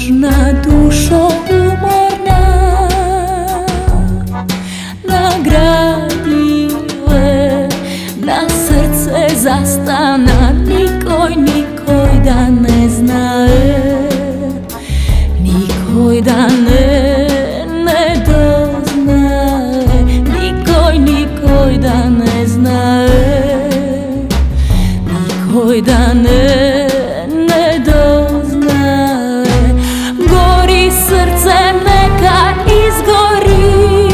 Tužna dušo umorna, na gradile, na srce zastana, nikoj da ne znaje, nikoj da ne doznaje, nikoj da ne znaje, nikoj da ne doznaje. Gori srce, neka izgori,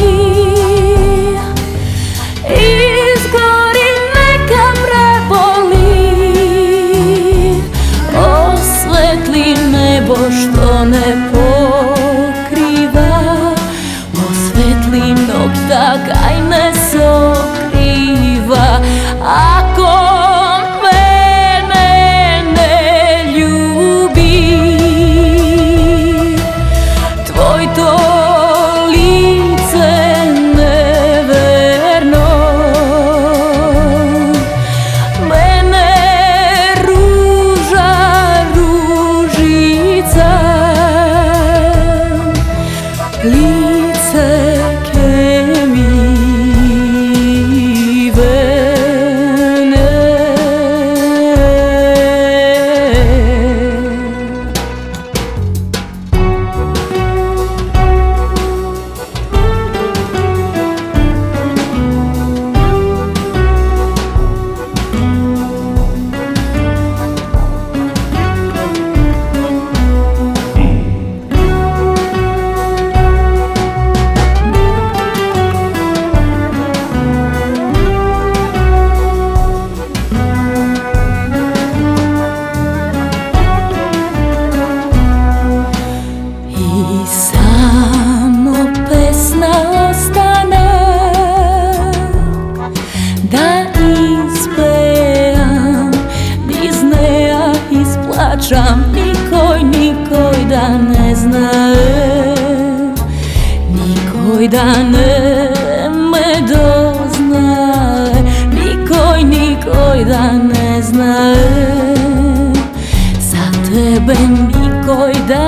izgori, neka preboli, osvetli nebo što ne pokriva, osvetli nokta kaj ne sokriva. Ako mene ne ljubi, tvoj to lice neverno, mene ruža, ružica, lice ke mi samo pesna ostane, da ispevam, iz neja isplačam, nikoj da ne znaje, nikoj da ne me doznaje, nikoj da ne znaje, za tebe nikoj da